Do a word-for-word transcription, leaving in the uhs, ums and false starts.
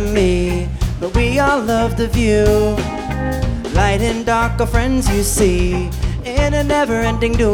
me, but we all love the view. Light and dark are friends, you see, in a never-ending duel.